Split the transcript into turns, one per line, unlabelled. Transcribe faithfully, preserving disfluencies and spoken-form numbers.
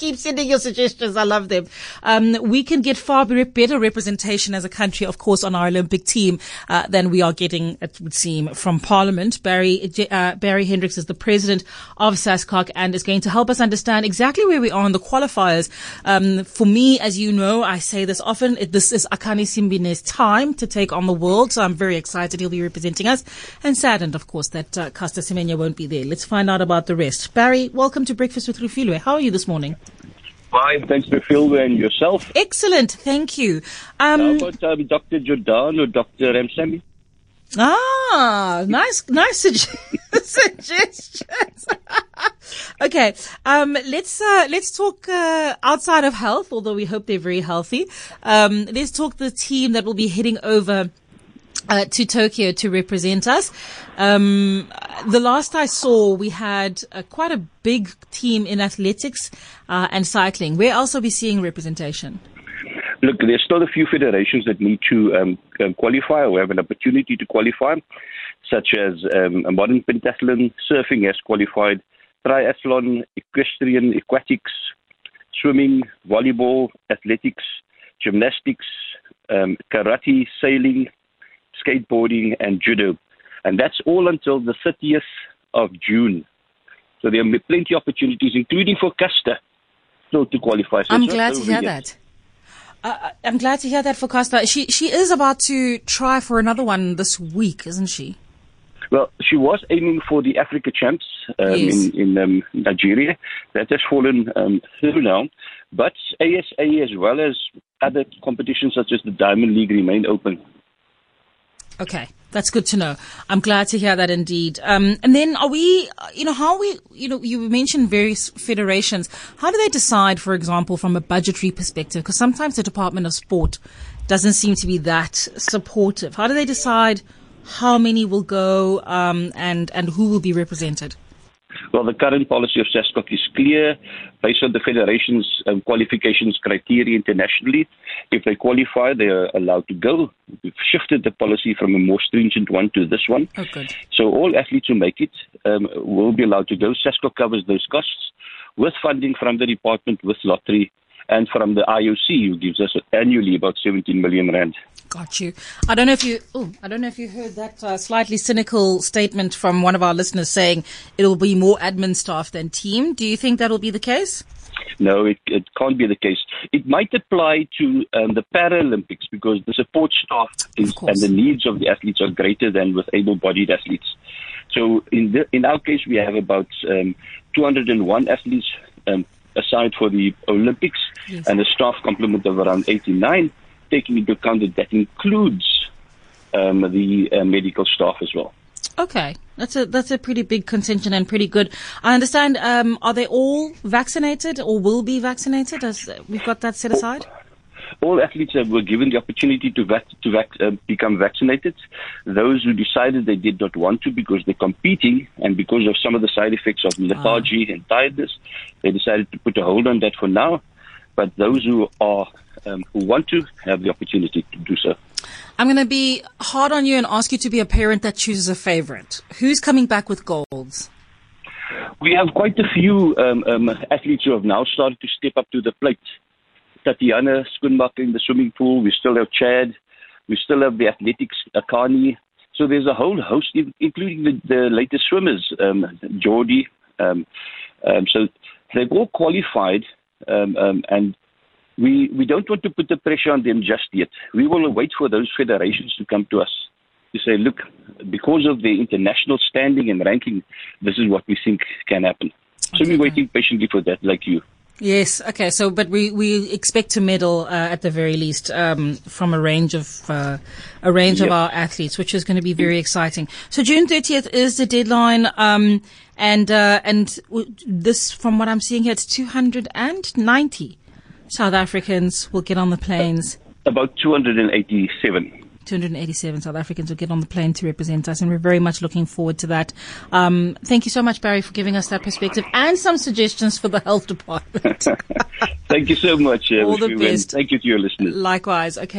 Keep sending your suggestions. I love them. Um, we can get far better representation as a country, of course, on our Olympic team uh, than we are getting, it would seem, from Parliament. Barry uh, Barry Hendricks is the president of SASCOC and is going to help us understand exactly where we are in the qualifiers. Um, for me, as you know, I say this often, it, this is Akani Simbine's time to take on the world, so I'm very excited he'll be representing us, and saddened, of course, that uh, Caster Semenya won't be there. Let's find out about the rest. Barry, welcome to Breakfast with Refilwe. How are you this morning?
Fine, thanks Refilwe, and yourself?
Excellent, thank you. Um,
How about um, Doctor Jordan or Doctor Ramsamy?
Ah, nice, nice suggestions. Okay, um, let's uh, let's talk uh, outside of health, although we hope they're very healthy. Um, let's talk the team that will be heading over Uh, to Tokyo to represent us. Um, the last I saw, we had uh, quite a big team in athletics uh, and cycling. Where else are we seeing representation?
Look, there's still a few federations that need to um, um, qualify or have an opportunity to qualify, such as um, a modern pentathlon, surfing has qualified, triathlon, equestrian, aquatics, swimming, volleyball, athletics, gymnastics, um, karate, sailing, skateboarding and judo. And that's all until the thirtieth of June. So there are plenty of opportunities, including for Caster, still to qualify. So
I'm glad to hear yet. that. Uh, I'm glad to hear that for Caster. She, she is about to try for another one this week, isn't she?
Well, she was aiming for the Africa Champs um,
yes.
in, in um, Nigeria. That has fallen um, through now. But A S A as well as other competitions such as the Diamond League remain open.
Okay, that's good to know. I'm glad to hear that indeed. Um, and then are we, you know, how we, you know, you mentioned various federations. How do they decide, for example, from a budgetary perspective? Because sometimes the Department of Sport doesn't seem to be that supportive. How do they decide how many will go um, and, and who will be represented?
Well, the current policy of SASCOC is clear based on the federation's um, qualifications criteria internationally. If they qualify, they are allowed to go. We've shifted the policy from a more stringent one to this one.
Oh, good.
So all athletes who make it um, will be allowed to go. SASCOC covers those costs with funding from the department, with lottery, and from the I O C, who gives us annually about seventeen million rand.
Got you. I don't know if you. Oh, I don't know if you heard that uh, slightly cynical statement from one of our listeners saying it'll be more admin staff than team. Do you think that'll be the case?
No, it, it can't be the case. It might apply to um, the Paralympics because the support staff is, and the needs of the athletes are greater than with able-bodied athletes. So in the, in our case, we have about um, two hundred one athletes um, aside for the Olympics, yes, and a staff complement of around eighty-nine, taking into account that that includes um, the uh, medical staff as well.
Okay, that's a that's a pretty big contingent and pretty good. I understand. Um, are they all vaccinated or will be vaccinated? As we've got that set aside.
All athletes uh, were given the opportunity to vac- to vac- uh, become vaccinated. Those who decided they did not want to because they're competing and because of some of the side effects of lethargy oh. and tiredness, they decided to put a hold on that for now. But those who are um, who want to have the opportunity to do so.
I'm going to be hard on you and ask you to be a parent that chooses a favorite. Who's coming back with golds?
We have quite a few um, um, athletes who have now started to step up to the plate. Tatiana Schoenmaker in the swimming pool. We still have Chad. We still have the athletics, Akani. So there's a whole host, including the, the latest swimmers, um, Geordie. Um, um, so they've all qualified, um, um, and we we don't want to put the pressure on them just yet. We will wait for those federations to come to us to say, look, because of their international standing and ranking, this is what we think can happen. So okay. we're waiting patiently for that, like you.
Yes. Okay. So, but we, we expect to medal, uh, at the very least, um, from a range of, uh, a range yep. of our athletes, which is going to be very exciting. So June thirtieth is the deadline. Um, and, uh, and this, from what I'm seeing here, it's two hundred ninety South Africans will get on the planes.
About two hundred eighty-seven
two hundred eighty-seven South Africans will get on the plane to represent us, and we're very much looking forward to that. Um, thank you so much, Barry, for giving us that perspective and some suggestions for the health department.
Thank you so much. Uh,
All the best.
Thank you to your listeners.
Likewise. Okay.